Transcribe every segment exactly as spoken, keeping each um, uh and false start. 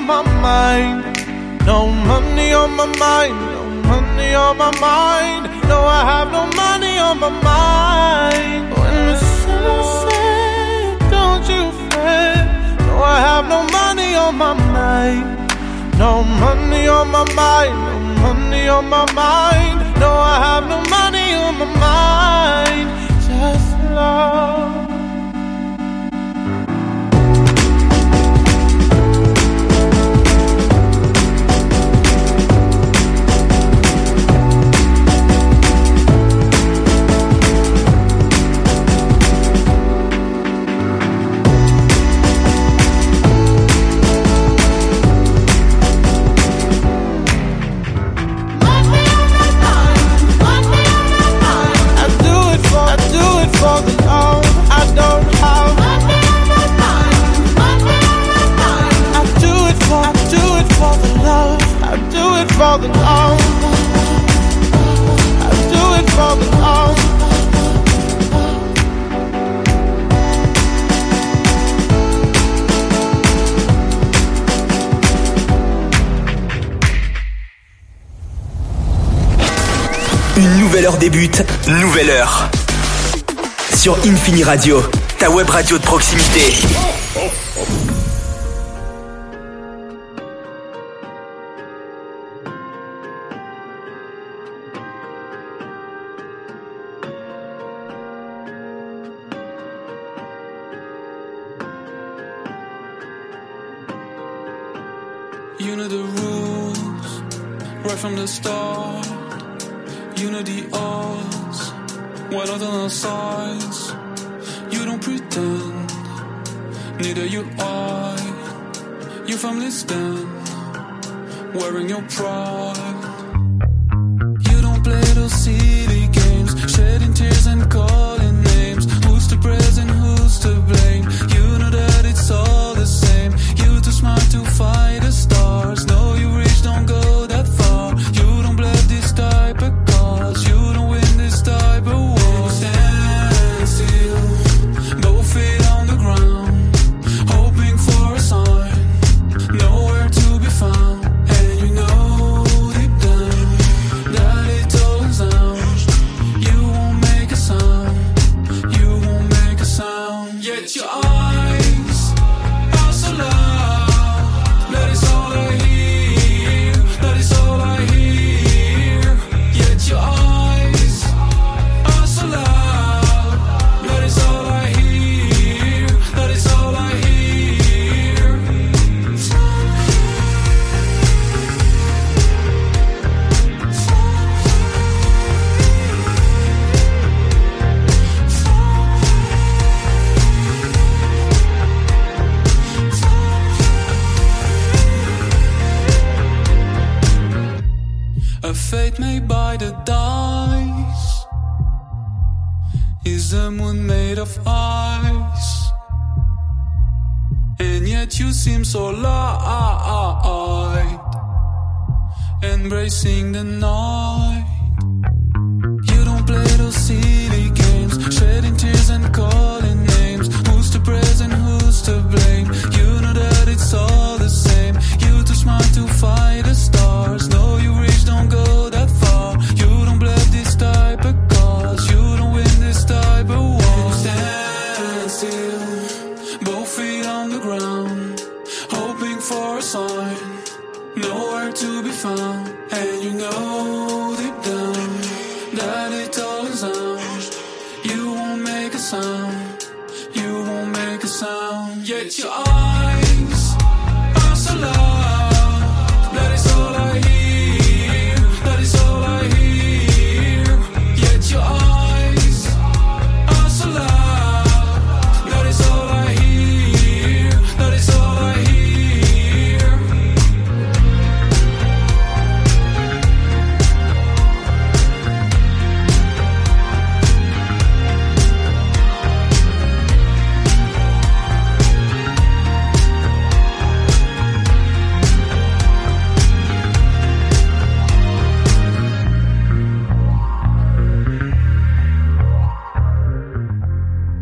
on my mind. No money on my mind. No money on my mind. No, I have no money on my mind. When the sun set, don't you fret. No, I have no money on my mind. No money on my mind. No money on my mind. No, I have no money on my mind. Just love. For the love, I do it for the love. Une nouvelle heure débute, nouvelle heure. Sur Infini Radio, ta web radio de proximité. You know the rules, right from the start. You know the odds, what are the sides? You don't pretend, neither you I. Your family stand, wearing your pride. You don't play those silly games, shedding tears and calling names. Who's to praise and who's to blame? You know that it's all the same. You too smart to fight the stars. No, you reach, don't go that far. You don't blab this type of cause. You don't win this type of war. Stand still, both feet on the ground, hoping for a sign. Nowhere to be found. And you know deep down that it all sounds. You won't make a sound. You won't make a sound. Yet your eyes are so loud. That is all I hear. That is all I hear. Yet your eyes are so loud. That is all I hear. That is all I hear. A fate made by the dice. Is the moon made of ice? And yet you seem so light, embracing the night. You don't play those silly games, shedding tears and calling names. Who's to praise and who's to blame? You know that it's all the same. You too smart to fight the stars. No, you reach, don't go that far. You don't blab this type of cause. You don't win this type of war. Stand still, both feet on the ground, hoping for a sign. Nowhere to be found. And you know deep down that it all sounds. You won't make a sound. You won't make a sound. Yet your eyes are so loud. That is all I hear. That is all I hear. Yet your eyes are so loud. That is all I hear. That is all I hear.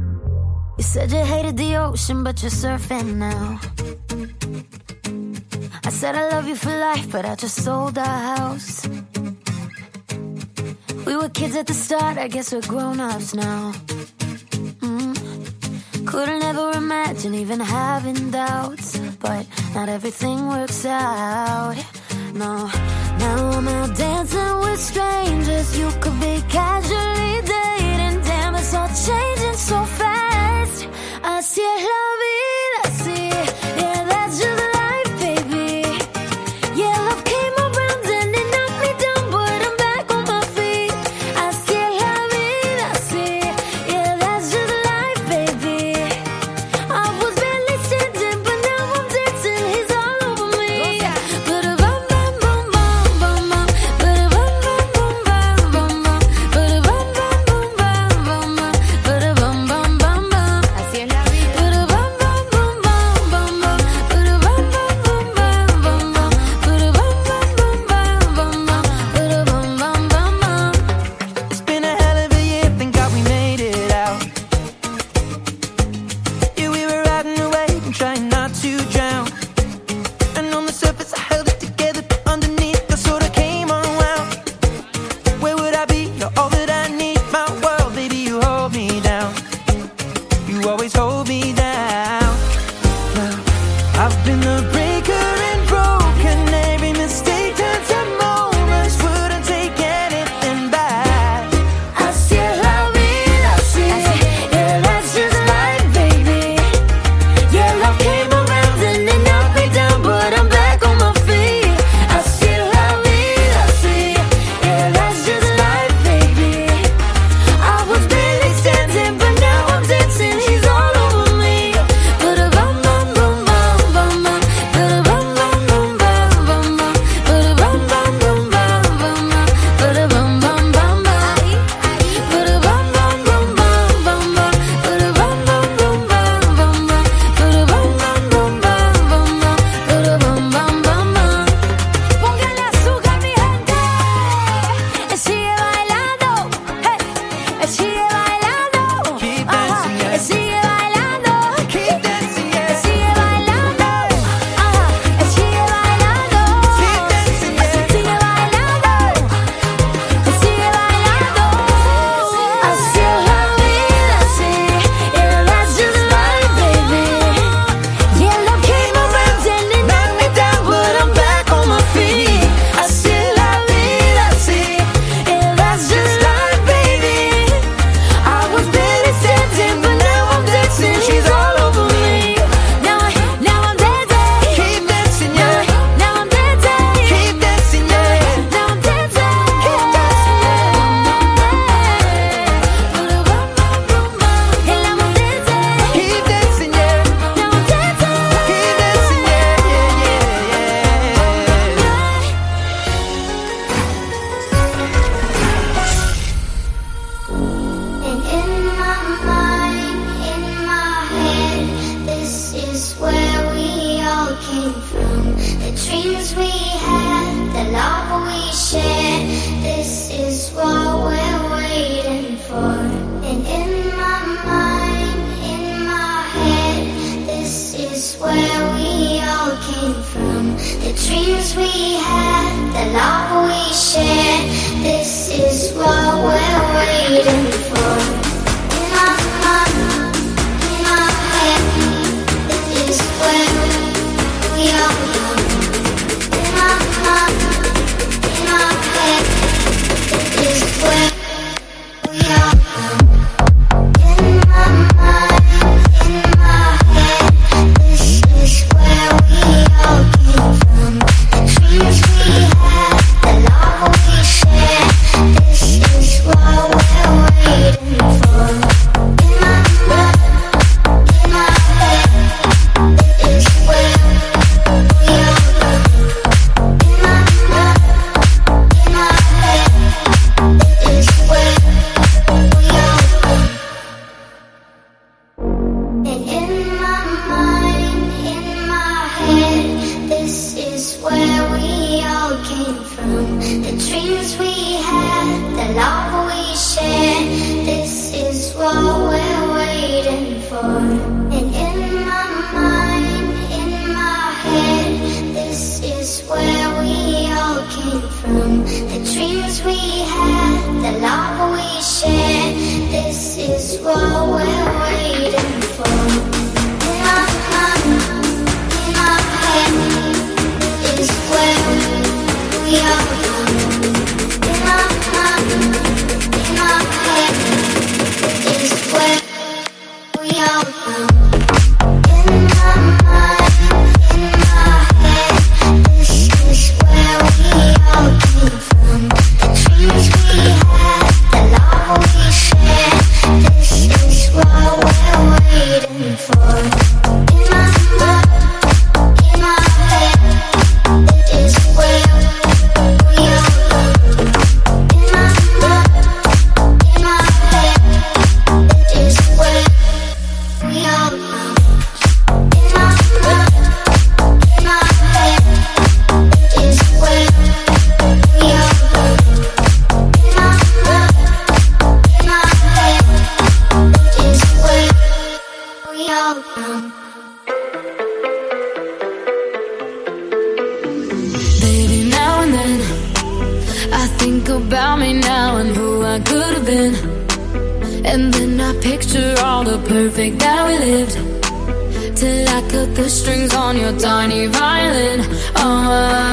You said you hated the ocean, but you're surfing now. Said I love you for life, but I just sold our house. We were kids at the start, I guess we're grown-ups now. Mm. Couldn't ever imagine even having doubts, but not everything works out. No, now I'm out dancing with strangers. You could be casually dating. Damn, it's all changing so fast. Así es la vida, así. Yeah, that's just life, baby. Yeah, love came around and it knocked me down, but I'm back on my feet. Así es la vida, así. Yeah, that's just life, baby. I was barely standing, but now I'm dancing. He's all over me. But a bum bum bum bum bum bum. But a bum bum bum bum bum bum. But a bum bum bum bum bum bum. But a bum bum bum bum. Así es la vida. But a bum bum bum bum bum bum. But a bum bum bum bum bum bum. But a bum bum bum bum bum bum. But a bum bum bum bum. It's been a hell of a year, thank God we made it out. Yeah, we were riding away and trying not to drown. And on the surface I held it together, but underneath I sort of came unwound. Where would I be? You're all that I need. My world, baby, you hold me down. You always hold me down. Now, I've been the breaker and broken. Every mistake turns to moments. Wouldn't take anything back. Así es la vida, así. Yeah, that's just life, baby. Yeah, love came around and it knocked me down, but I'm back on my feet. Así es la vida, así. Yeah, that's just life, baby. I was barely standing, but now I'm dancing. He's all over me. But a bum bum bum bum bum bum. But a bum bum bum bum bum bum. But a bum bum bum bum bum bum. But a bum bum bum bum. But a bum bum bum bum bum bum. But a bum bum bum bum bum bum. But a bum bum bum bum bum bum. But a bum bum bum bum. Póngale azúcar, mi gente. Él sigue bailando. Hey. Él sigue bailando. Keep Ajá. dancing, yeah. Él sigue bailando. Keep dancing, Él yeah. sigue bailando. Ajá. Él sigue bailando. Keep dancing, yeah. Sigue bailando. Él sigue bailando. Así es la vida, así. Yeah, that's just life, baby. Yeah, love came around and it knocked me down, but I'm back on my feet. Así es la vida, así. Yeah, that's just life, baby. I was barely standing, but now I'm dancing. She's all over me. Now, I, now I'm dancing. Keep dancing, Now, yeah. I, now I'm dancing. Keep dancing, yeah. Now I'm dancing. Keep dancing. And now I'm dancing. Keep dancing, yeah. Now I'm dancing. Keep dancing, yeah, yeah, yeah, yeah. And in my mind, in my head, this is where we all came from. The dreams we had, the love we shared, this is what we're waiting for. And in my mind, in my head, this is where we all came from. The dreams we had, the love we shared, this is what we're waiting for. In my mind, in my head, this is where we all come. In my mind, in my head, this is where we all come. In my mind, in my head, this is where we all came from. The dreams we had, the love we shared, this is what we're waiting for. In my mind, in my head, this is where we all come. In my mind, in my head, this is where we all come. And in my mind, in my head, this is where we all came from. The dreams we had, the love we shared, this is what we're waiting for. And in my mind, in my head, this is love we share. This is what we're waiting for. In our mind, in our head is where we are going. In our mind, in our head is where we are going. In my mind, in my head, this is where we all came from. The dreams we had, the love we shared. This is what we're waiting for. In my mind, in my head, it is where we are going. In my mind, in my head, it is where we are going. In my mind, in my head, it is where we are going. In my mind, in my head, it is where we are going. Baby, now and then I think about me now and who I could have been. And then I picture all the perfect that we lived, till I cut the strings on your tiny violin. Oh,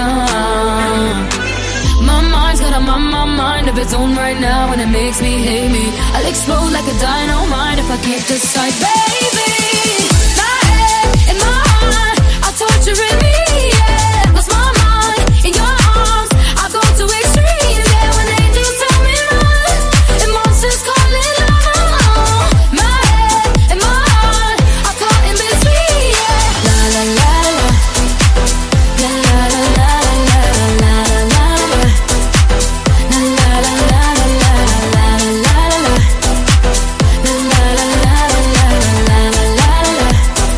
my mind's got a my, my mind of its own right now, and it makes me hate me. I'll explode like a dynamite if I can't decide, baby. My head and my heart are torturing me, yeah. Lost my mind in your arms, I go to extremes, yeah. When angels tell me run, and monsters call it love. My head and my heart are caught in between, yeah. La la la la, la la la la la la la la, la la la la la la la la la, la la la la la la la la.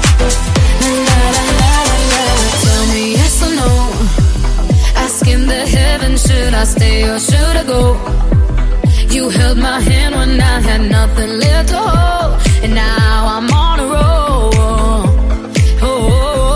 Tell me yes or no, asking the heavens, should I stay or should I go? You held my hand when I had nothing left to hold, and now I'm on a roll. Oh,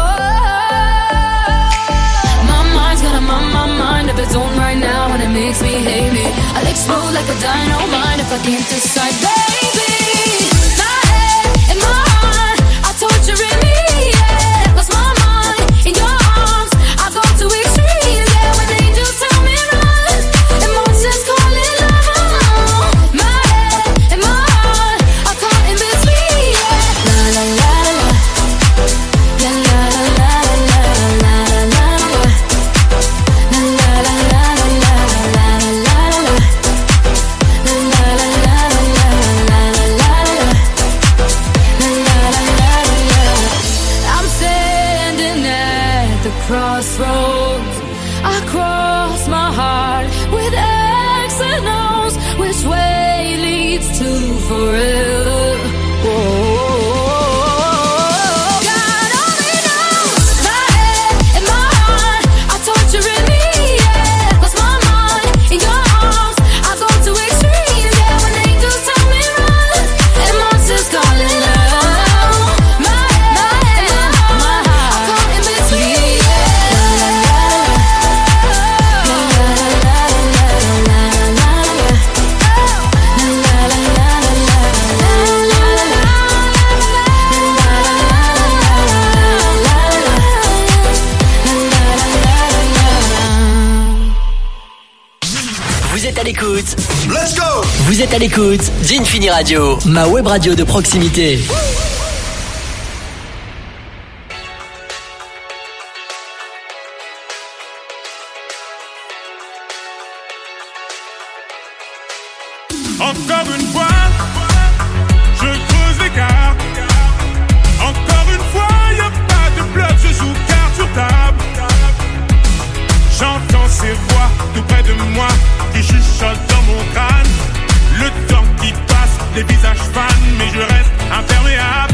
my mind's got a my, my mind of its own right now, and it makes me hate me. I'll explode like a dynamite if I can't decide, baby. My head and my heart are torturing me, yeah. Lost my mind in your arms, I go to extremes, yeah. When angels tell me run, and monsters call it love. My head and my heart are caught in between, yeah. La la la la, la la la la la la la la, la la la la la la la la la, la la la la la la. I'm standing at the crossroads. I cross my heart with X and O's. Which way leads to forever? Whoa. God only knows. My head and my heart are torturing me, yeah. Lost my mind in your arms, I go to extremes, yeah. When angels tell me run, and monsters call it love. My head and my heart are caught in between, yeah. La la la la, la la la la la la la, la la la la la la la la. Vous êtes à l'écoute. Let's go. Vous êtes à l'écoute d'Infini Radio, ma web radio de proximité. Encore une fois, je creuse l'écart. Encore une fois, y'a pas de bluff, je joue carte sur table. J'entends ces voix tout près de moi qui chuchotent dans mon crâne. Le temps qui passe, les visages fanent, mais je reste imperméable.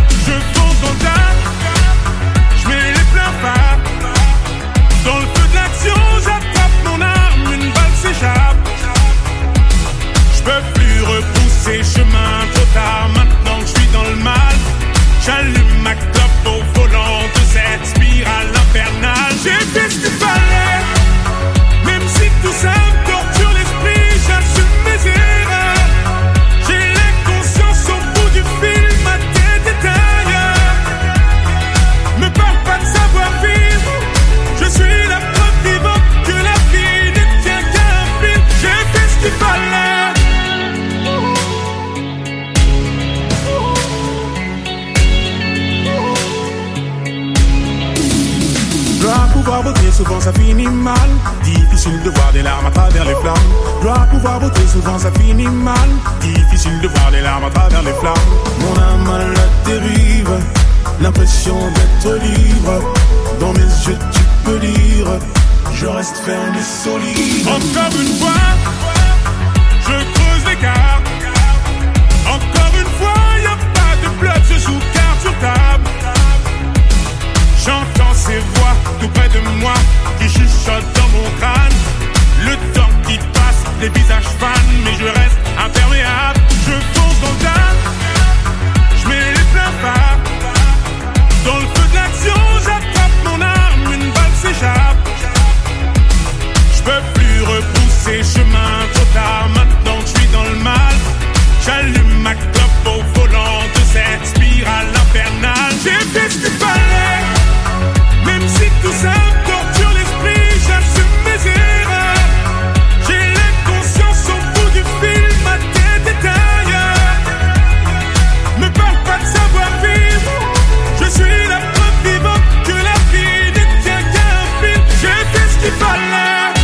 souvent ça finit mal. Difficile de voir des larmes à travers les flammes. Gloire, pouvoir, beauté, souvent ça finit mal. Difficile de voir des larmes à travers les flammes. Mon âme à la dérive, l'impression d'être libre. Dans mes yeux tu peux lire, je reste ferme et solide. Encore une fois, je creuse l'écart. Encore une fois, y'a pas de bloc, je joue carte sur table. J'entends ces voix tout près de moi qui chuchotent dans mon crâne. Le temps qui passe, les visages fans, mais je reste imperméable. Je fonce dans le tas, je mets les pleins phares. Dans le feu de l'action, j'attrape mon arme, une balle s'échappe. Je peux plus repousser chemin trop tard, maintenant je suis dans le mal. J'allume ma clope au volant de cette spirale infernale. J'ai fait ce qu'il fallait, même si tout ça me torture l'esprit, j'assume mes erreurs. J'ai l'inconscience au bout du fil, ma tête est ailleurs. Ne parle pas de savoir vivre, je suis la preuve vivante que la vie ne tient qu'à un fil. J'ai fait ce qu'il fallait.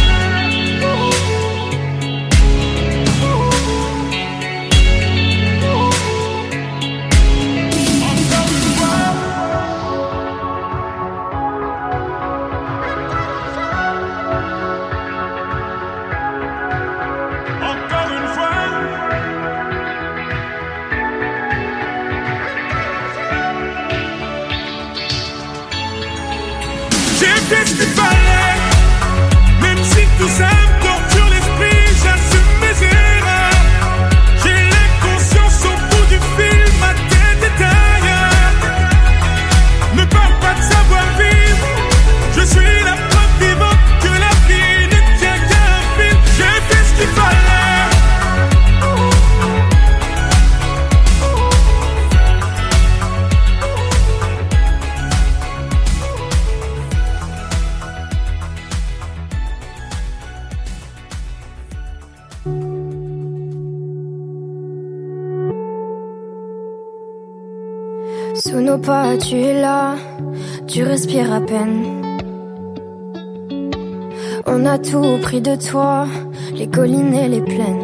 Qu'est-ce qu'il fallait, même si tout ça me torture l'esprit, j'assume mes erreurs. J'ai l'inconscience au bout du fil, ma tête est ailleurs. Ne parle pas de savoir vivre, je suis la preuve vivante que la vie ne tient qu'à un fil. J'ai fait ce qu'il fallait. Sous nos pas, tu es là, tu respires à peine. On a tout pris de toi, les collines et les plaines.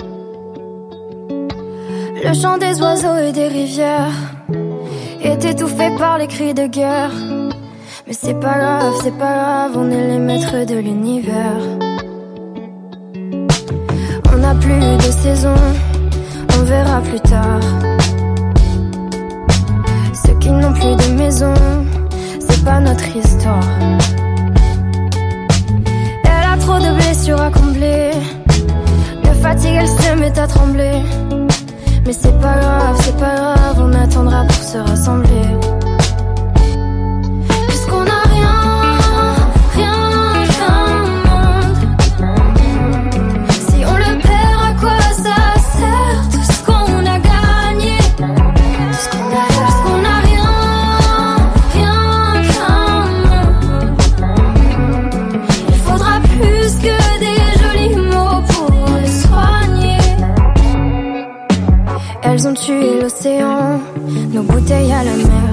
Le chant des oiseaux et des rivières est étouffé par les cris de guerre. Mais c'est pas grave, c'est pas grave, on est les maîtres de l'univers. On n'a plus de saison, on verra plus tard. Ceux qui n'ont plus de maison, c'est pas notre histoire. Elle a trop de blessures à combler, de fatigue elle se met à trembler. Mais c'est pas grave, c'est pas grave, on attendra pour se rassembler. Puisqu'on a rien, rien qu'un monde. Si on le perd, à quoi ça sert tout ce qu'on a gagné? Tout ce qu'on a, puisqu'on a rien, rien qu'un monde. Il faudra plus que des jolis mots pour le soigner. Elles ont tué l'océan, nos bouteilles à la mer.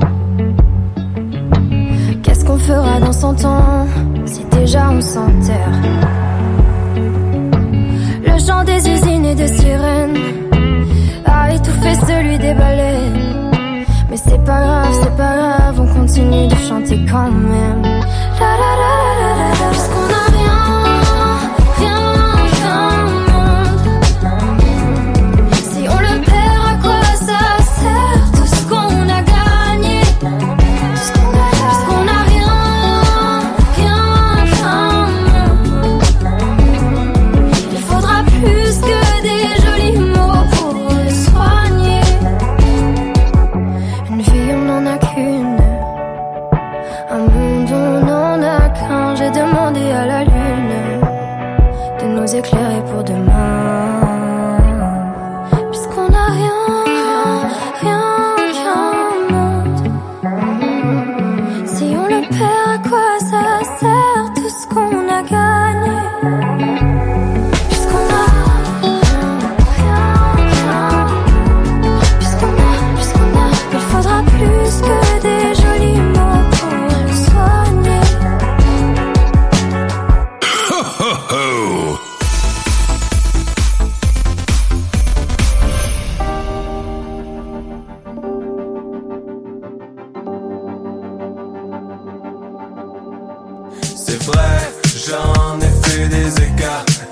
Qu'est-ce qu'on fera dans cent ans si déjà on s'enterre? Le chant des usines et des sirènes a étouffé celui des baleines. Mais c'est pas grave, c'est pas grave, on continue de chanter quand même. La, la, la, la, la, la. Puisqu'on a rien, rien qu'un monde. Si on le perd, à quoi ça sert tout ce qu'on a gagné? Tout ce qu'on a, puisqu'on a rien, rien qu'un monde. Il faudra plus que des jolis mots pour le soigner. Une vie on n'en a qu'une, un monde on n'en a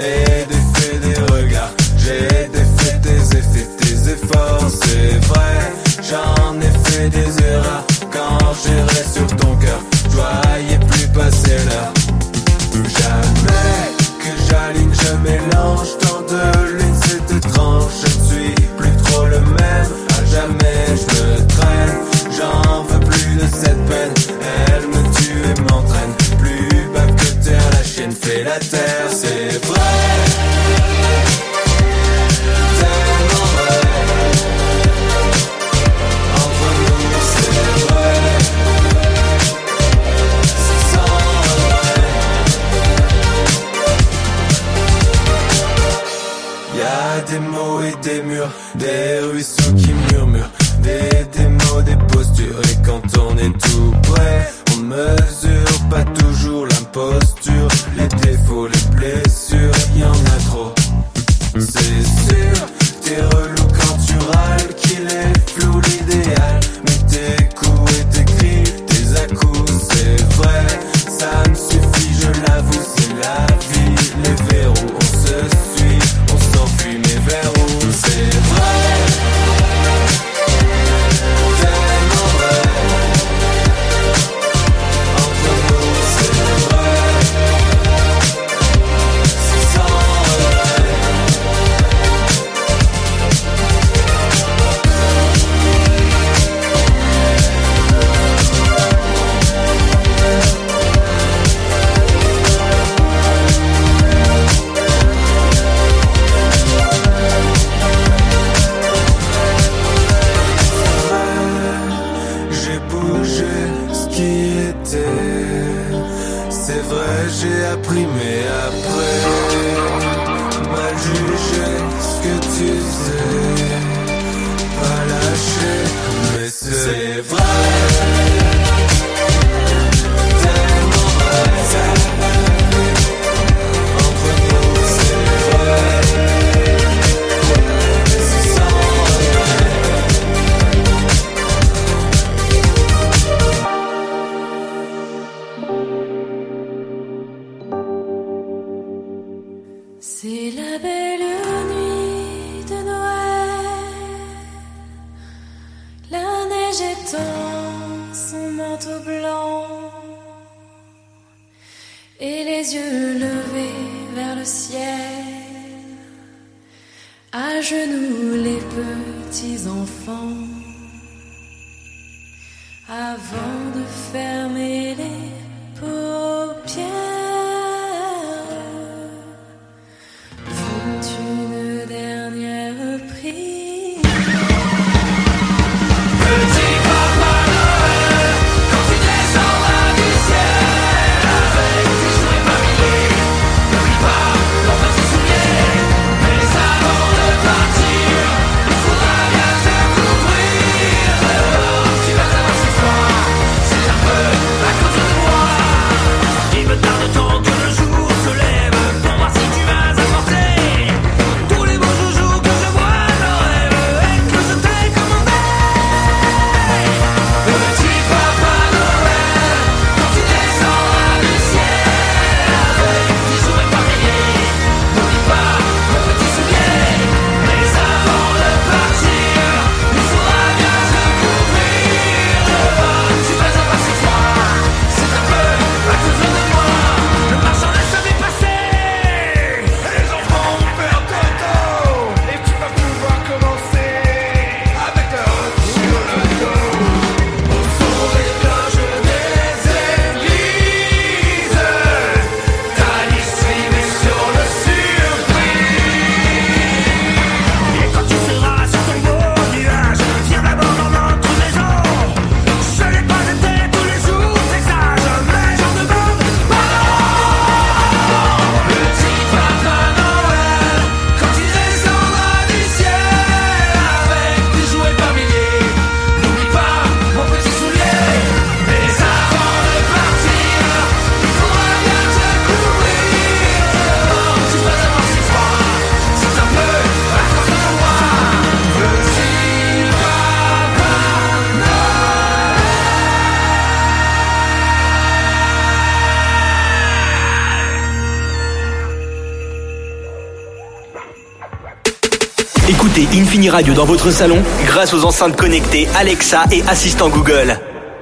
et défait des regards. J'ai défait tes effets, tes efforts, c'est vrai. J'en ai fait des erreurs quand j'irai sur ton cœur. Je voyais plus passer l'heure. Plus jamais que j'aligne, je mélange. Tant de lune, c'est étrange. Je ne suis plus trop le même. À jamais je me traîne. J'en veux plus de cette peine. Elle me tue et m'entraîne. Plus bas que terre, la chienne fait la terre. C'est vrai. Tellement vrai. Entre nous, c'est vrai. C'est sans regret. Y'a des mots et des murs, des ruisseaux qui murmurent, des, des mots, des postures. Et quand on est tout près, on mesure pas toujours l'imposture, les défauts, les blessures, y en a trop. C'est sûr, t'es relou quand tu râles, qu'il est flou l'idéal. Mais tes coups et tes cris, tes à-coups, c'est vrai. Ça me suffit, je l'avoue, c'est la vie. Les verrous, on se suit, on s'enfuit, mais vers où? C'est vrai. Tellement vrai. Entre nous, c'est vrai. C'est sans regret. J'ai bougé ce qui était. C'est vrai, j'ai appris, mais après, mal jugé ce que tu faisais. Pas lâché, mais c'est vrai. Tellement vrai. Entre nous, c'est vrai. C'est sans regret. C'est la belle nuit de Noël. La neige étend son manteau blanc et les yeux levés vers le ciel. À genoux les petits enfants avant de fermer les paupières. Une dernière prière. Petit papa Noël, quand tu descendras du ciel avec tes jouets familiers, n'oublie pas ton petit soulier. Mais avant de partir, il faudra bien te couvrir. Dehors, tu vas t'avoir si froid, c'est un peu Écoutez Infini Radio dans votre salon grâce aux enceintes connectées Alexa et assistant Google.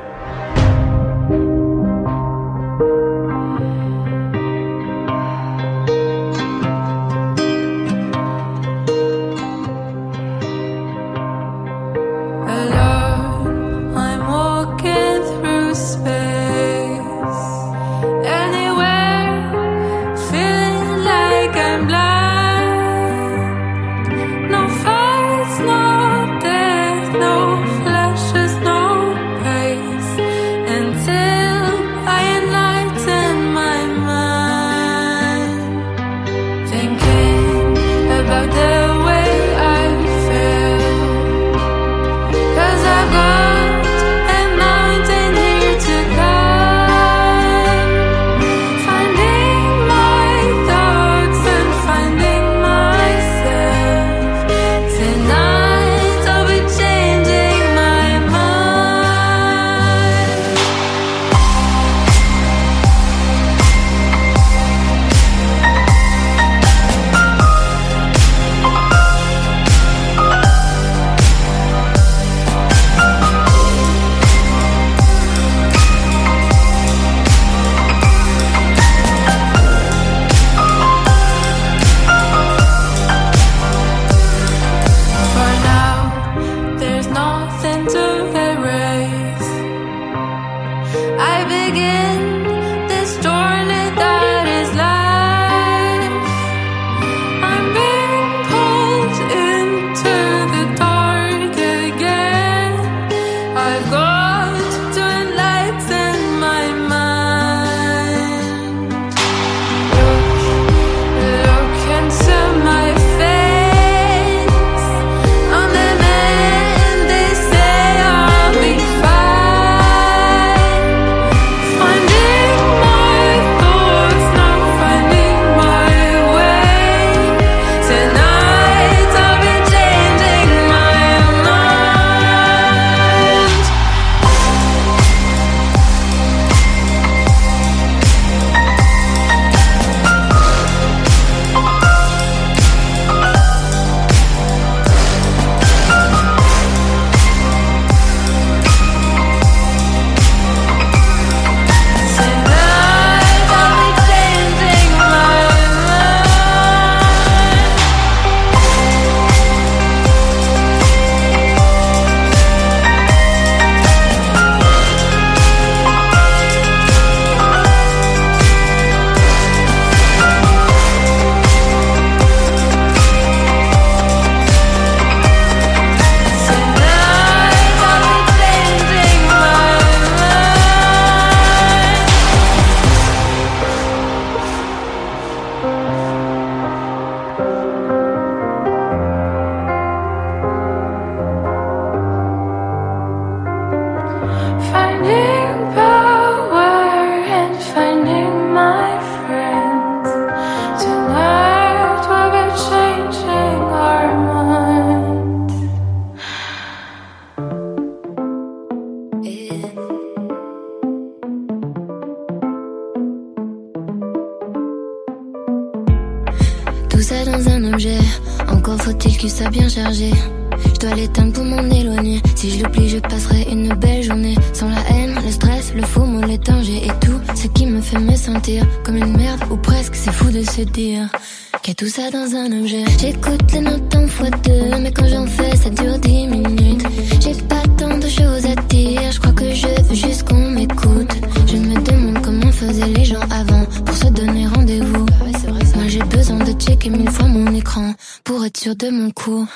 ça dans un objet. Encore faut-il qu'il soit bien chargé. Je dois l'éteindre pour m'en éloigner. Si je l'oublie, je passerai une belle journée. Sans la haine, le stress, le faux mot, les dangers et tout ce qui me fait me sentir comme une merde ou presque. C'est fou de se dire qu'il y a tout ça dans un objet. J'écoute les notes en fois deux, mais quand j'en fais, ça dure dix minutes. J'ai pas tant de choses à dire. Je crois que je veux juste qu'on m'écoute. Je me demande comment faisaient les gens avant pour se donner rendez-vous. Moi j'ai besoin de checker mille fois mon écran pour être sûr de mon coup.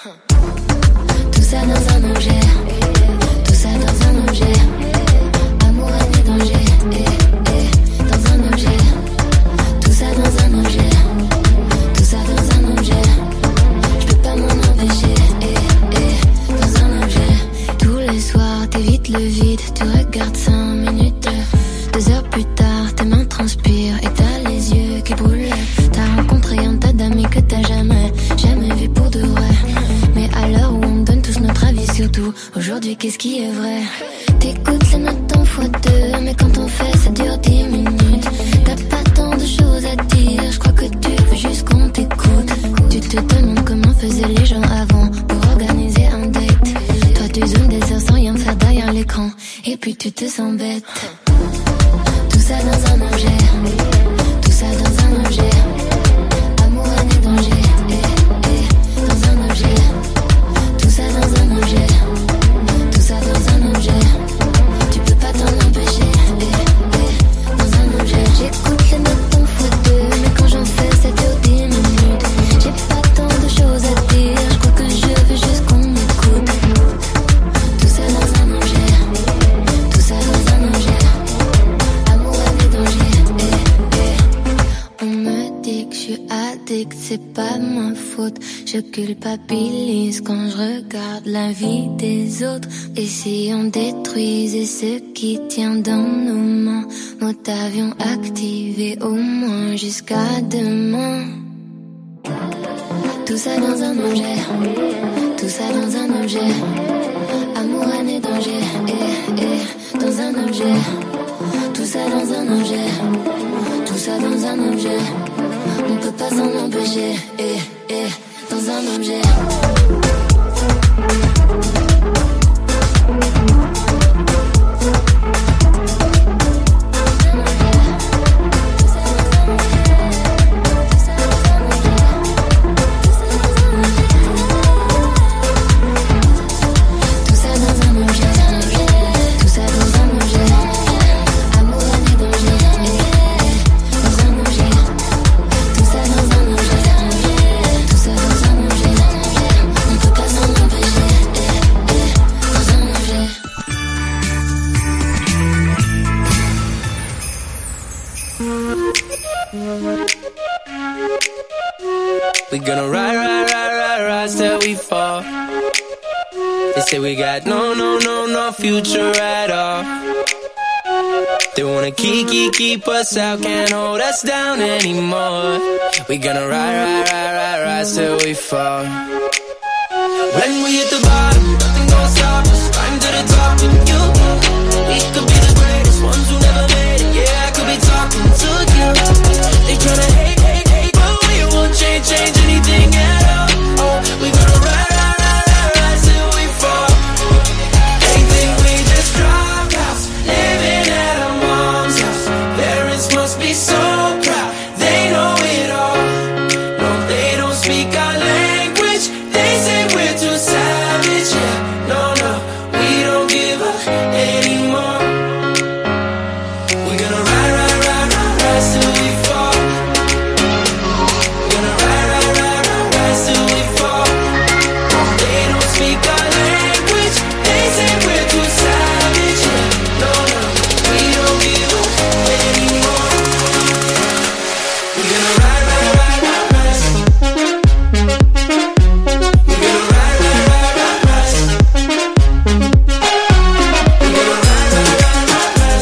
Tout ça dans un objet, tout ça dans un objet. Amour, haine et danger, eh, eh, dans un objet. Tout ça dans un objet, tout ça dans un objet. Je peux pas m'en empêcher, eh, eh, dans un objet. Tous les soirs t'évites le vide, tu regardes cinq minutes. Deux heures plus tard, tes mains transpirent et t'as les yeux qui brûlent. T'as rencontré un tas d'amis que t'as jamais, jamais vu pour de vrai. Mais à l'heure où on donne tous notre avis sur tout, aujourd'hui qu'est-ce qui est vrai? T'écoutes les notes en fois deux, mais quand on fait ça dure dix minutes. T'as pas tant de choses à dire, je crois que tu veux juste qu'on t'écoute. Tu te demandes comment faisaient les gens avant pour l'écran et puis tu te sens bête. Tout ça dans un objet, tout ça dans un objet. Amour, haine et danger, eh, eh, dans un objet. Tout ça dans un objet, tout ça dans un objet. Tu peux pas t'en empêcher, eh, eh, dans un objet. J'écoute les notes en fois deux, mais quand j'en fais ça dure dix minutes. J'ai pas tant de choses à dire, je crois que je veux juste qu'on m'écoute. Tout ça dans un objet, tout ça dans un objet. Amour, haine et danger, eh, eh. On me dit que je suis addict, c'est pas ma faute. Je culpabilise quand je regarde la vie des autres. Et si on détruisait ce qui tient dans nos mains, mode avion activé au moins jusqu'à demain. Tout ça dans un objet, tout ça dans un objet. Amour, haine et danger, eh, eh, dans un objet. Tout ça dans un objet, tout ça dans un objet. On peut pas s'en empêcher, eh, eh, dans un objet. We gonna ride, ride, ride, ride, ride till we fall. They say we got no, no, no, no future at all. They wanna keep, keep, keep us out, can't hold us down anymore. We gonna ride, ride, ride, ride, ride till we fall. When we hit the bottom, nothing gonna stop us. Climb to the top with you. We could be the greatest ones who never made it. Yeah, I could be talking to you. They tryna hate, hate, hate, but we won't change, change anything at all. Oh, we gonna ride, ride, ride, ride, ride till we fall. They think we just dropped out, living at our mom's house. Parents must be so proud, they know it all. No, they don't speak our language. They say we're too savage. Yeah, no, no, we don't give up anymore. We're gonna ride, ride, ride, ride, ride till we fall. We're gonna ride, ride, ride, ride, ride till we fall. They don't speak our language. They say we're too savage. Yeah, no, no, we don't give up anymore. We're gonna ride, ride, ride, ride, ride. We're gonna ride, ride, ride, ride, ride. We're gonna ride, ride, ride, ride, ride.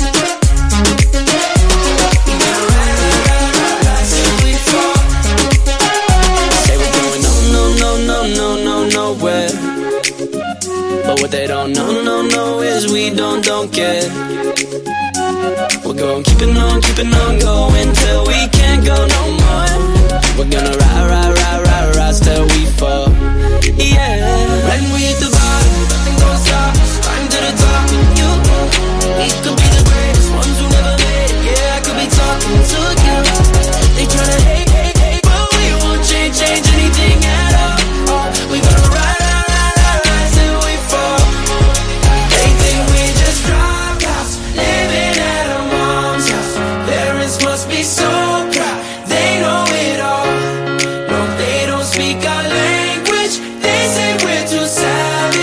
We're gonna ride, ride, ride, ride, ride till we fall. Say we're going no, no, no, no, no, no, nowhere. But what they don't know, no, no, is we don't, don't care. We're going keeping on, keeping on going till we can't go no more. We're gonna ride, ride, ride, ride, ride till we fall. Yeah. When we hit the bottom, nothing gonna stop us. Climb to the top with you. We could be the greatest ones who never made it. Yeah, I could be talking to you. They tryna hate, hate, hate, but we won't change, change anything at all. Oh, we gonna ride, ride, ride, ride, ride till we fall. They think we just dropped out, living at our mom's house. Parents must be so proud, they know it all. No, they don't speak our language. They say we're too savage.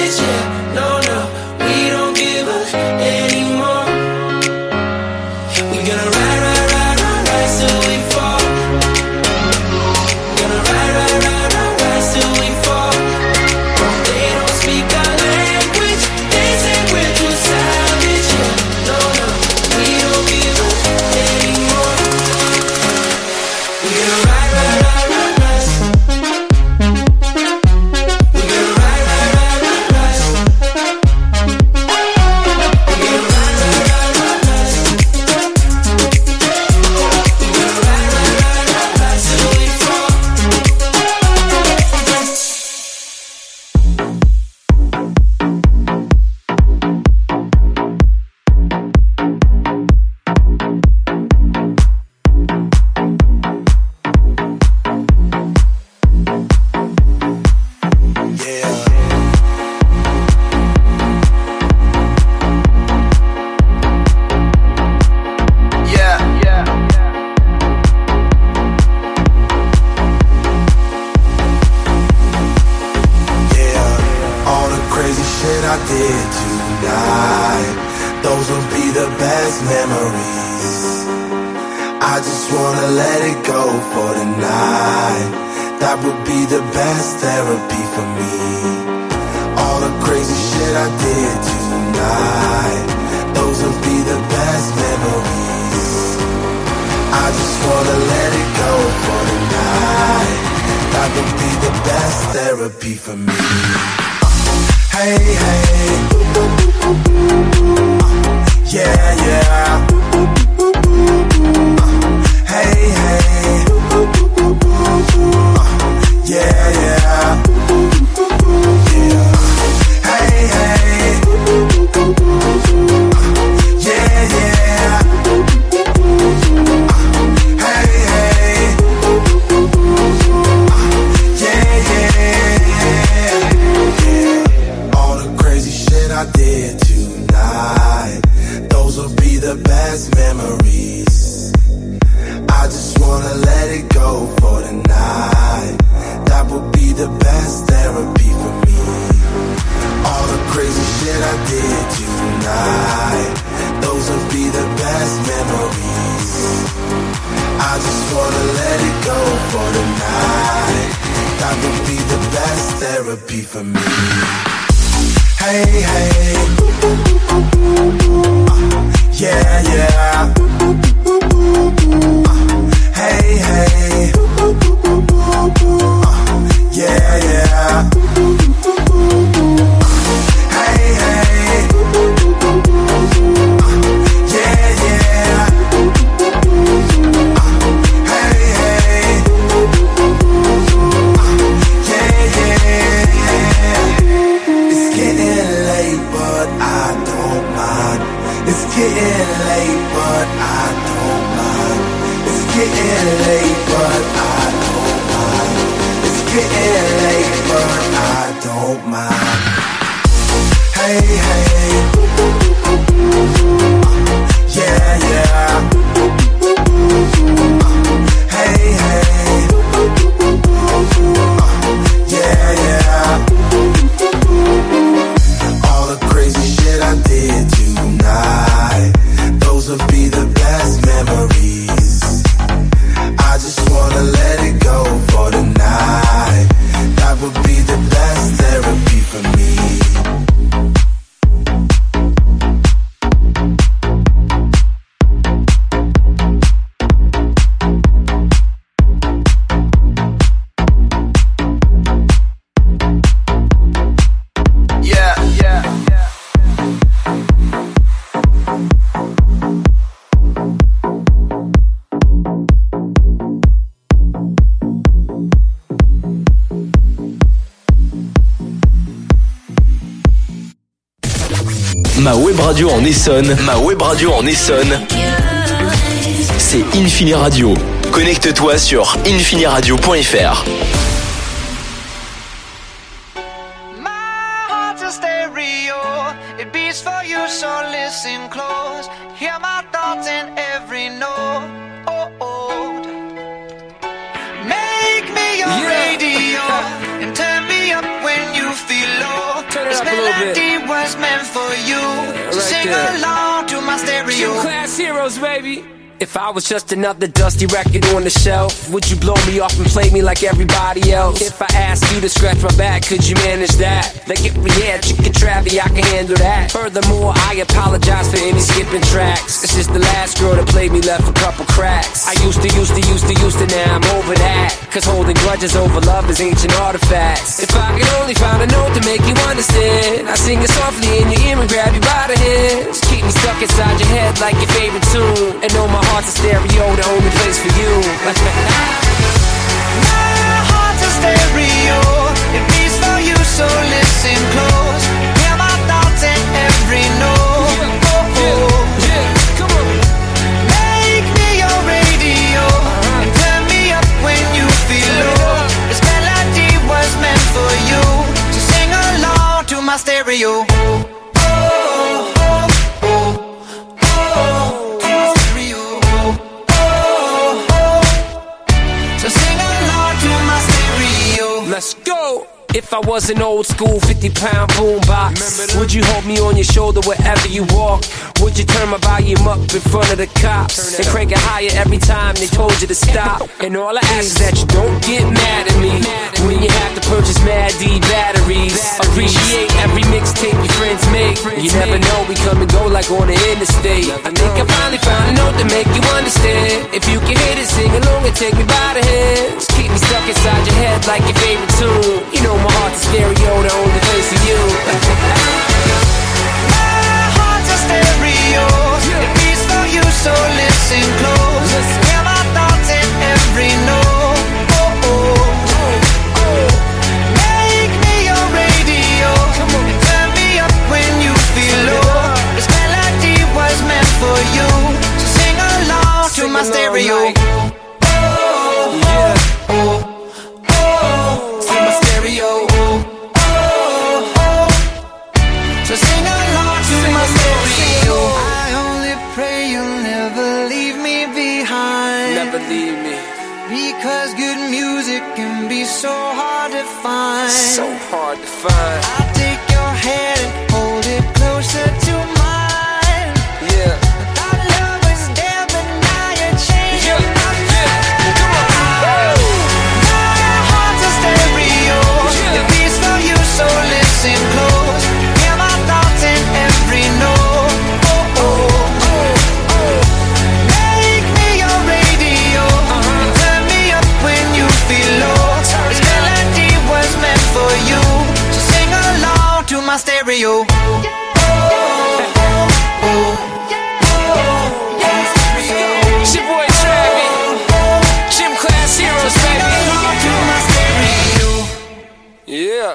tonight. Those will be the best memories. I just wanna let it go for tonight. That would be the best therapy for me. All the crazy shit I did tonight, those will be the best memories. I just wanna let it go for tonight. That would be the best therapy for me. Hey, hey, yeah, yeah. Hey, hey, yeah, yeah. Yeah. Hey, hey, yeah, yeah. Hey, hey, yeah, yeah. All the crazy shit I did tonight, those will be the best memories. I just wanna let it go for tonight. That would be the best therapy for me. All the crazy shit I did tonight, those will be the best memories. I just wanna let it go for tonight. That would be the best therapy for me. Hey, hey, yeah, yeah. Hey, hey, yeah, yeah. Hey, hey, yeah, yeah. Hey, hey, yeah, yeah. It's getting late, but I don't mind. It's getting late, but I don't mind. It's getting late, but I don't mind. It's getting late, but I don't mind. Hey, hey, yeah, yeah. Hey, hey, yeah, yeah. All the crazy shit I did tonight, those will be the best memories. I just wanna let it go for tonight. That would be the best therapy for me. Yeah, yeah, yeah. Ma web radio en Essonne, ma web radio en Essonne, c'est Infini Radio. Connecte-toi sur infiniradio point f r. It beats for you, so listen close. Hear my thoughts in every note. Oh, oh. Make me your yeah. radio and turn me up when you feel low. Turn it this up a little bit. melody was meant for you, yeah, so right sing there. along to my stereo. Two class heroes, baby. If I was just another dusty record on the shelf, would you blow me off and play me like everybody else? If I asked you to scratch my back, could you manage that? Like if we had chicken travy, I can handle that. Furthermore, I apologize for any skipping tracks. It's just the last girl that played me left a couple cracks. I used to, used to, used to, used to, now I'm over that. Cause holding grudges over love is ancient artifacts. If I could only find a note to make you understand, I sing it softly in your ear and grab you by the hands. Keep me stuck inside your head like your favorite tune, and know my heart's a stereo, the only place for you. My heart's a stereo, it beats for you, so listen close. Hear my thoughts in every note. Yeah, oh, yeah, yeah, come on. Make me your radio and turn me up when you feel low. This melody was meant for you, so sing along to my stereo. Let's go! If I was an old school fifty pound boombox? Would you hold me on your shoulder wherever you walk? Would you turn my volume up in front of the cops and crank it higher every time they told you to stop? And all I ask is that you don't get mad at me when you have to purchase Mad D batteries. Appreciate every mixtape your friends make. You never know, we come and go like on the interstate. I think I finally found a note to make you understand. If you can hit it, sing along and take me by the hands. Keep me stuck inside your head like your favorite tune. You know my heart's a stereo, the only place for you. Stereo, it beats for you, so listen close. Hear my thoughts in every note. Oh, oh, oh. Make me your radio, and turn me up when you feel low. This melody was meant for you, so sing along to my stereo. Oh, yeah, oh, oh, to my stereo. Oh, oh, so sing along to my stereo. I only pray you'll never leave me behind. Never leave me. Because good music can be so hard to find. So hard to find. I'll take your hand and hold it closer to mine. Yeah. Our love was there, but now you're changing Yeah. my mind. Come on. My heart's a stereo. It beats for you, so listen close. Hear my thoughts in every note. Oh, oh, oh, oh. Make me your radio, and turn me up when you feel low. This melody was meant for you, so sing along to my stereo. It's your boy Travis, Gym Class Heroes, baby. Yeah.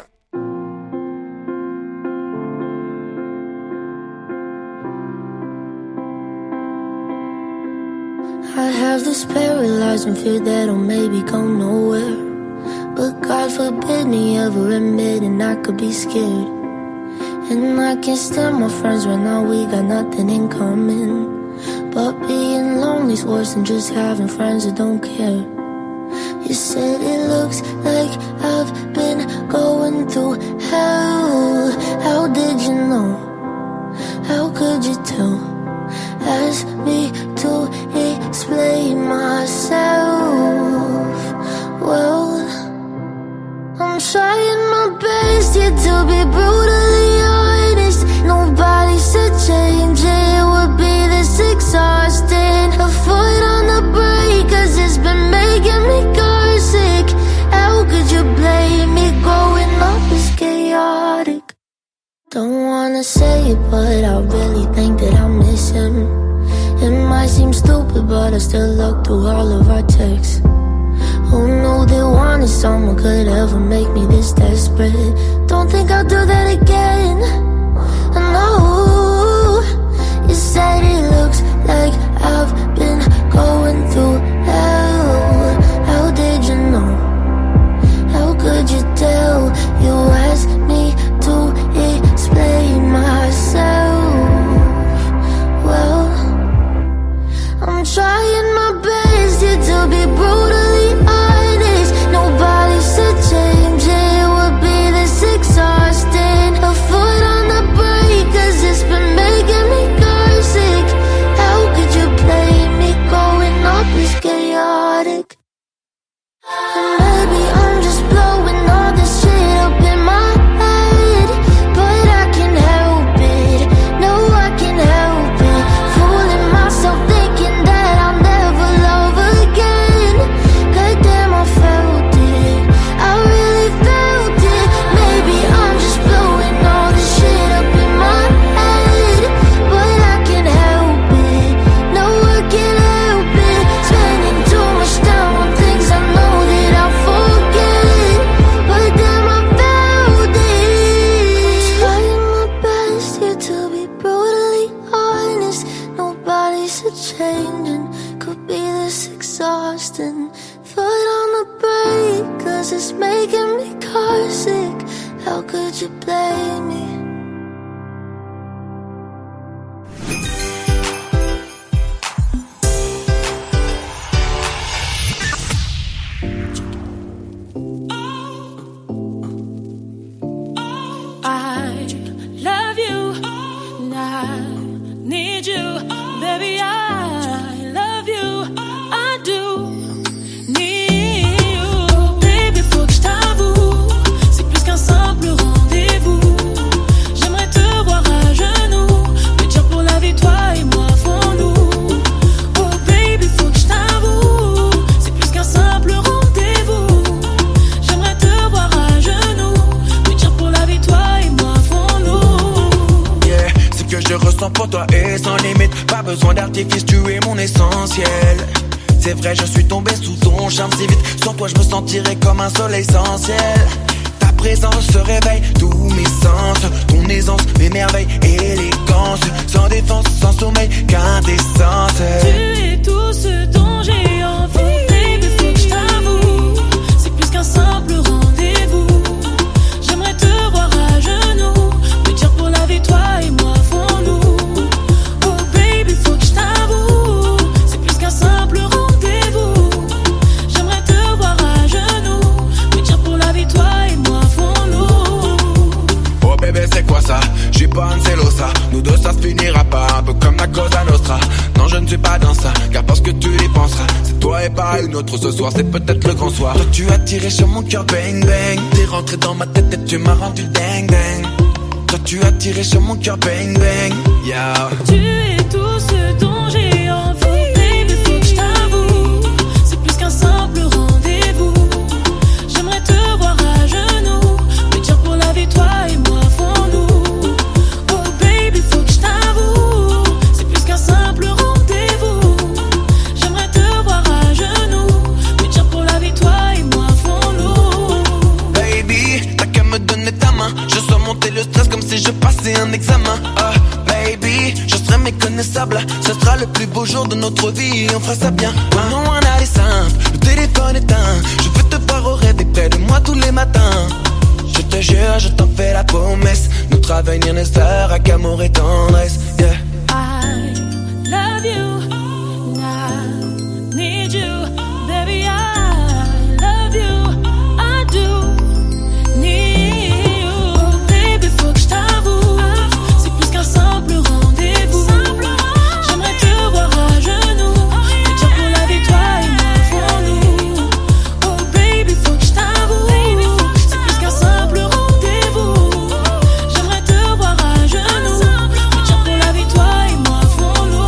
I have this paralyzing fear that I'll maybe go nowhere. But God forbid me ever admitting I could be scared. And I can't stand my friends right now, we got nothing in common. But being lonely's worse than just having friends that don't care. You said it looks like I've been going through hell. How did you know? How could you tell? Ask me to explain myself. Well, I'm trying my best here to be brutally honest. Nobody said change it would be this exhausting. A foot on the brake, cause it's been making me car sick. How could you blame me? Growing up is chaotic. Don't wanna say it, but I really think that I miss him. It might seem stupid, but I still look through all of our texts. Who knew that wanting someone could ever make me this desperate? Don't think I'll do that again. No, you said it looks like I've been going through hell. How did you know? How could you tell? You asked me to explain myself. Well, I'm trying my best here to be brutally honest. Nobody said change it would be this exhausting. A foot on the brake, cause it's been making me car sick. How could you blame me? Growing up is chaotic. And maybe I'm just blowing all this shit up in my head, but I can't help it. No, I can't help it. Fooling myself thinking that I'll never love again. Goddamn, I felt it. I really felt it. Maybe I'm just blowing all this shit up in my head, but I can't help it. No, I can't help it. Spending too much time on things I know that I'll forget, but damn, I felt it. Trying my best here to be brutally honest. Nobody said changing could be this exhausting. Foot on the brake, cause it's making me car sick. How could you blame me? je ressens pour toi est sans limite. Pas besoin d'artifice, tu es mon essentiel. C'est vrai, je suis tombé sous ton charme si vite. Sans toi, je me sentirais comme un soleil sans ciel. Ta présence se réveille tous mes sens. Ton aisance, mes merveilles, élégance. Sans défense, sans sommeil, quintessence. Tu es tout ce dont j'ai envie. Baby, faut que je t'avoue, c'est plus qu'un simple rendez-vous. J'aimerais te voir à genoux, me dire pour la vie, toi et moi, fons-nous. Oh baby, faut que je t'avoue, c'est plus qu'un simple rendez-vous. J'aimerais te voir à genoux, me dire pour la vie, toi et moi, fons-nous. Oh bébé, c'est quoi ça? J'suis pas un celosa. Nous deux, ça se finira pas, un peu comme la Cosa Nostra. Non, je ne suis pas dans ça, car parce que tu y penseras. C'est toi et pas une autre ce soir, c'est peut-être le grand soir. Toi, tu as tiré sur mon cœur, bang bang. T'es rentré dans ma tête et tu m'as rendu ding ding. Toi, tu as tiré sur mon cœur, bang bang. Yeah. Tu es tout ce dont j'ai envie. Baby, faut que je t'avoue, c'est plus qu'un simple rendez-vous. J'aimerais te voir à genoux, me dire pour la vie, toi et moi, fons-nous. Oh baby, faut que je t'avoue, c'est plus qu'un simple rendez-vous. J'aimerais te voir à genoux, me dire pour la vie, toi et moi, fons-nous. Baby, t'as qu'à me donner ta main. Je sens monter le stress comme si je passais un examen. Ah, baby, je serai méconnaissable. Ce sera le plus beau jour de notre vie et on fera ça bien. Ah, non, on a les simples, le téléphone éteint. Je veux te voir au rêve et près de moi tous les matins. Je te jure, je t'en fais la promesse. Notre avenir ne sera qu'amour et tendresse. Yeah. I love you, I need you, baby, I love you, I do need you. Oh baby, faut que je t'avoue, c'est plus qu'un simple rendez-vous. J'aimerais te voir à genoux, me dire pour la vie, toi et moi, fons-nous. Oh baby, faut que je t'avoue, c'est plus qu'un simple rendez-vous. J'aimerais te voir à genoux, me dire pour la vie, toi et moi, fons-nous.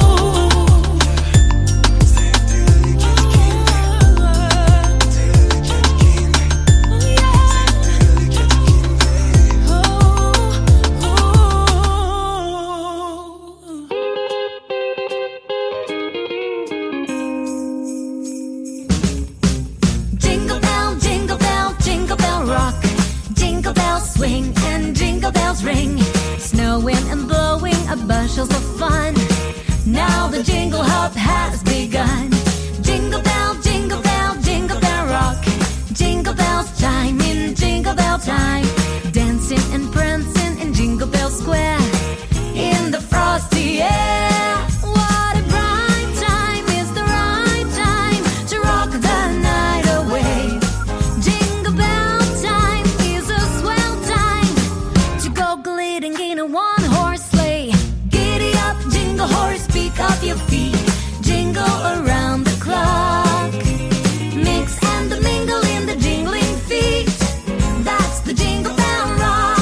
Jingle bell, jingle bell, jingle bell rock. Jingle bells swing and jingle bells ring. Snowing and blowing a bushels of fun. Now the jingle hop has begun. Jingle bell, jingle bell, jingle bell rock. Jingle bells chime in jingle bell time. Dancing and prancing in Jingle Bell Square. In the frosty air. What a bright time, is the right time to rock the night away. Jingle bell time is a swell time to go gliding in a one-horse sleigh. Giddy up, jingle horse, pick up your feet. Jingle around the clock. Mix and the mingle in the jingling feet. That's the Jingle Bell Rock.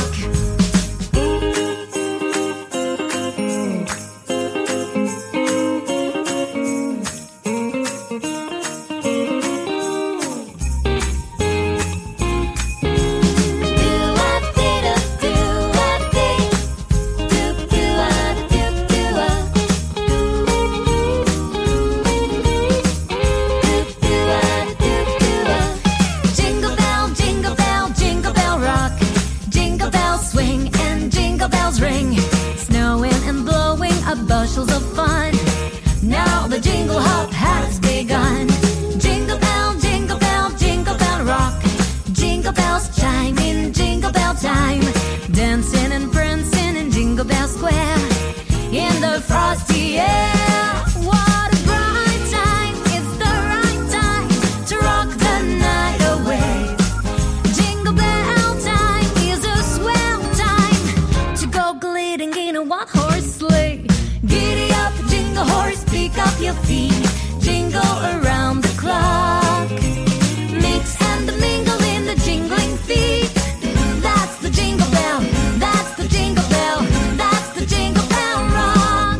Jingle bell, jingle bell, jingle bell rock. Jingle bells swing and jingle bells ring. Snowing and blowing a bushels of fun. Now the jingle hop has begun. Jingle bell, jingle bell, jingle bell rock. Jingle bells chime in jingle bell time. Dancing and prancing in Jingle Bell Square. In the frosty air. What a bright time, it's the right time to rock the night away. Jingle bell time is a swell time to go gliding in a one-horse sleigh. Giddy up, jingle horse, pick up your feet. Jingle around the clock. Mix and the mingle in the jingling feet. That's the jingle bell, that's the jingle bell, that's the Jingle Bell Rock.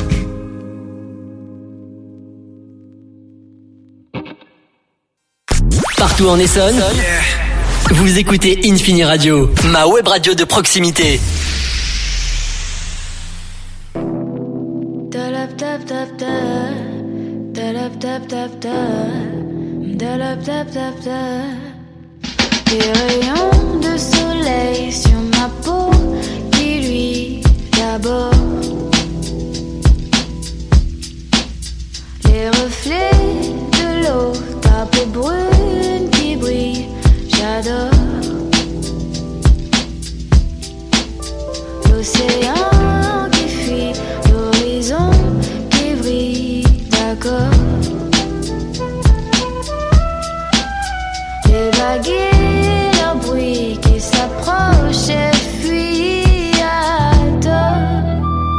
Partout en Essonne, vous écoutez Infini Radio, ma web radio de proximité. tap tap tap, tap tap tap tap, tap tap tap. Des rayons de soleil sur ma peau qui lui d'abord. Les reflets de l'eau, ta peau brune qui brille, j'adore. L'océan qui fuit, l'horizon qui brille, d'accord. Les vagues et leur bruit qui s'approchent et fuient à tort.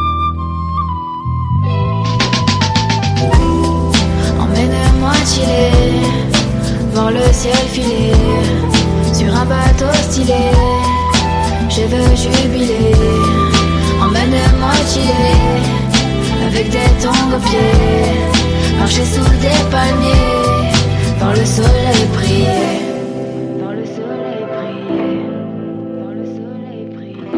Emmène-moi chiller, voir le ciel filer, sur un bateau stylé, je veux jubiler. Emmène-moi chiller, avec des tongs aux pieds, marcher sous des palmiers, voir le soleil briller. Voir le soleil briller. Voir le soleil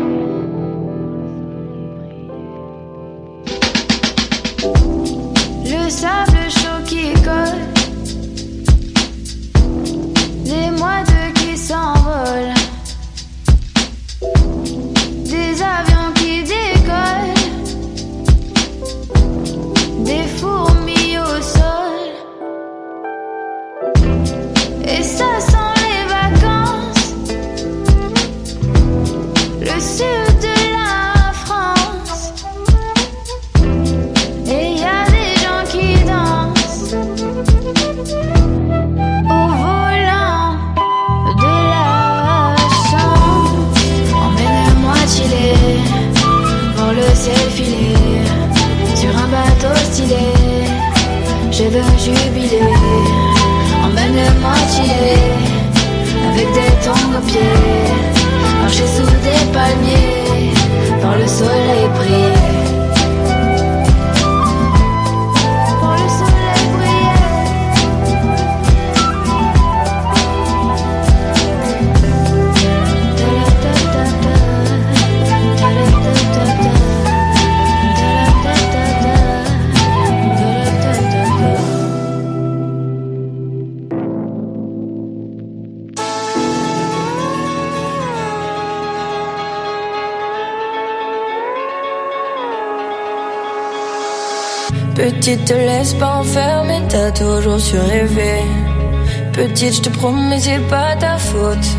briller. Le sable chaud qui colle, les moineaux qui s'envolent, des avions qui décollent, des fourmis au sol. Et ça sent les vacances, le sud de la France. Et y a des gens qui dansent au volant de la chance. Emmène-moi chiller, voir le ciel filer, sur un bateau stylé, je veux jubiler. Emmène-moi chiller, avec des tongs aux pieds, marcher sous des palmiers, voir le soleil briller. Voir le soleil briller. Petite, te laisse pas enfermer, t'as toujours su rêver. Petite, je te promets, c'est pas ta faute.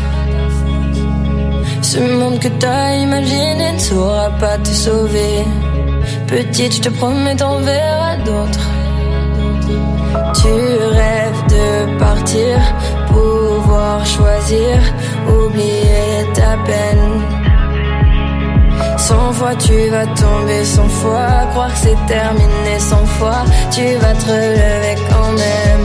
Ce monde que t'as imaginé ne saura pas te sauver. Petite, je te promets, t'en verras d'autres. Tu rêves de partir, pouvoir choisir, oublier ta peine. Cent fois tu vas tomber, cent fois croire que c'est terminé, cent fois tu vas te relever quand même.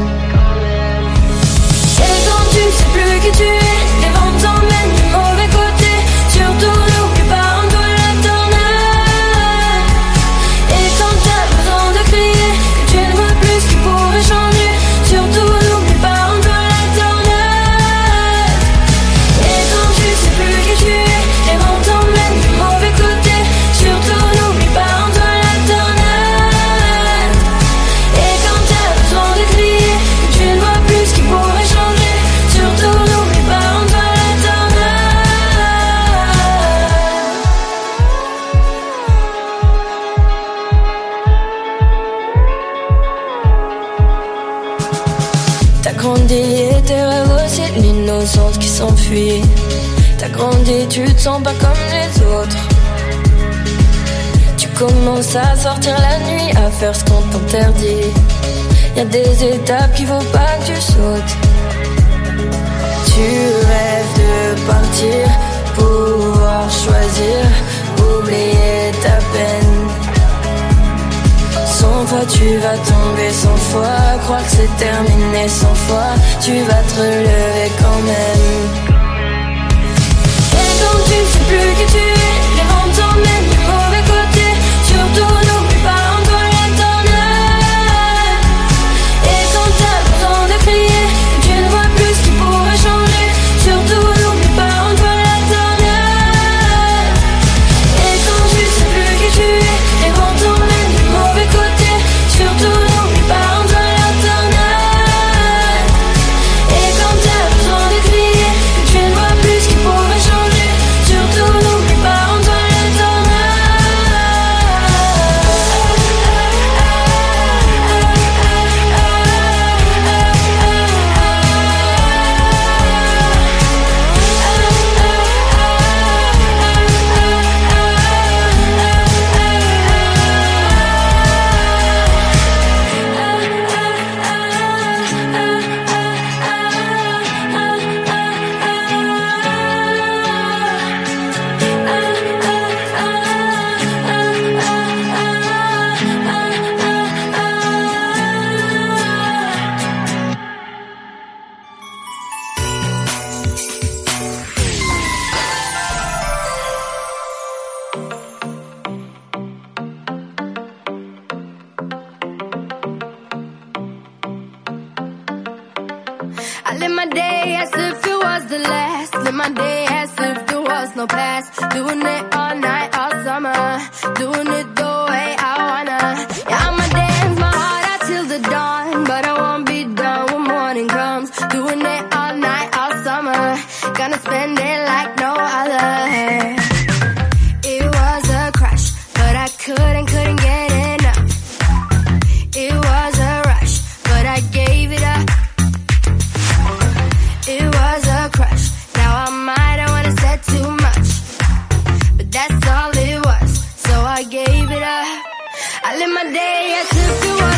Et quand tu sais plus qui tu es, les vents t'emmènent du mauvais côté. Surtout n'oublie pas, on doit l'éternel. Et quand t'as besoin de crier, que tu ne vois plus ce qui pourrait changer, surtout n'oublie pas, on doit l'éternel. Et quand tu sais plus qui tu es, les vents t'emmènent du mauvais côté. Surtout n'oublie pas, on doit l'éternel. Et quand t'as besoin de crier, que tu ne vois plus ce qui pourrait changer, surtout n'oublie pas, on doit l'éternel. T'as grandi et tes rêves aussi, l'innocence qui s'enfuit. T'as grandi, tu te sens pas comme les autres. Tu commences à sortir la nuit, à faire ce qu'on t'interdit. Y'a des étapes qu'il faut pas que tu sautes. Tu rêves de partir, pouvoir choisir, oublier ta peine. Cent fois tu vas tomber, cent fois croire que c'est terminé, cent fois tu vas te relever quand même. Et quand tu sais plus qui tu es, les vents t'emmènent du mauvais côté. Surtout n'oublie pas, on doit l'éternel. Et quand t'as besoin de crier, que tu ne vois plus ce qui pourrait changer, surtout n'oublie pas, on doit l'éternel. Et quand tu sais plus qui tu es, les vents t'emmènent du mauvais côté. my day as if it was the last. Live my day as if there was no past. Doing it all night, all summer. Doing it the way I wanna. Yeah, I'ma dance my heart out till the dawn, but I won't be done when morning comes. Doing it all night, all summer. Gonna spend it like no other. It was a crush, but I couldn't, couldn't get enough. It was a rush, but I gave it up. It was a crush, now I might have wanna said too much, but that's all it was, so I gave it up. I live my day as if it was